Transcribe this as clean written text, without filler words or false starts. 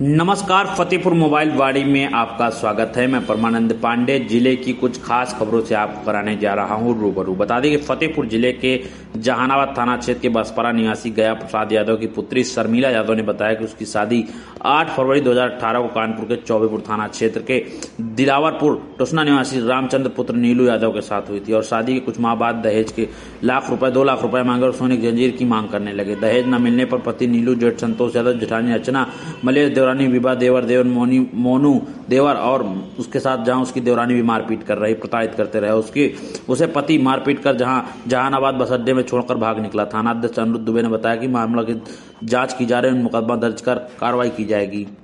नमस्कार, फतेहपुर मोबाइल वाड़ी में आपका स्वागत है। मैं परमानंद पांडे जिले की कुछ खास खबरों से आपको कराने जा रहा हूं रूबरू। बता दें कि फतेहपुर जिले के जहानाबाद थाना क्षेत्र के बसपरा निवासी गया प्रसाद यादव की पुत्री शर्मिला यादव ने बताया कि उसकी शादी 8 फरवरी 2018 को कानपुर के चौबेपुर थाना क्षेत्र के दिलावरपुर टोसना निवासी रामचंद्र पुत्र नीलू यादव के साथ हुई थी और शादी के कुछ माह बाद दहेज के 2 लाख रुपए मांगे और सोने की जंजीर की मांग करने लगे। दहेज न मिलने पर पति नीलू, जेठ संतोष यादव, जेठानी अर्चना, मलेश देवरानी विवाह देवर मोनू देवर और उसके साथ जहां उसकी देवरानी भी मारपीट कर रही, प्रताड़ित करते रहे। उसे पति मारपीट कर जहानाबाद बस अड्डे में छोड़कर भाग निकला। थाना अध्यक्ष अनिरुद्ध दुबे ने बताया कि मामला की जांच की जा रही है, मुकदमा दर्ज कर कार्रवाई की जाएगी।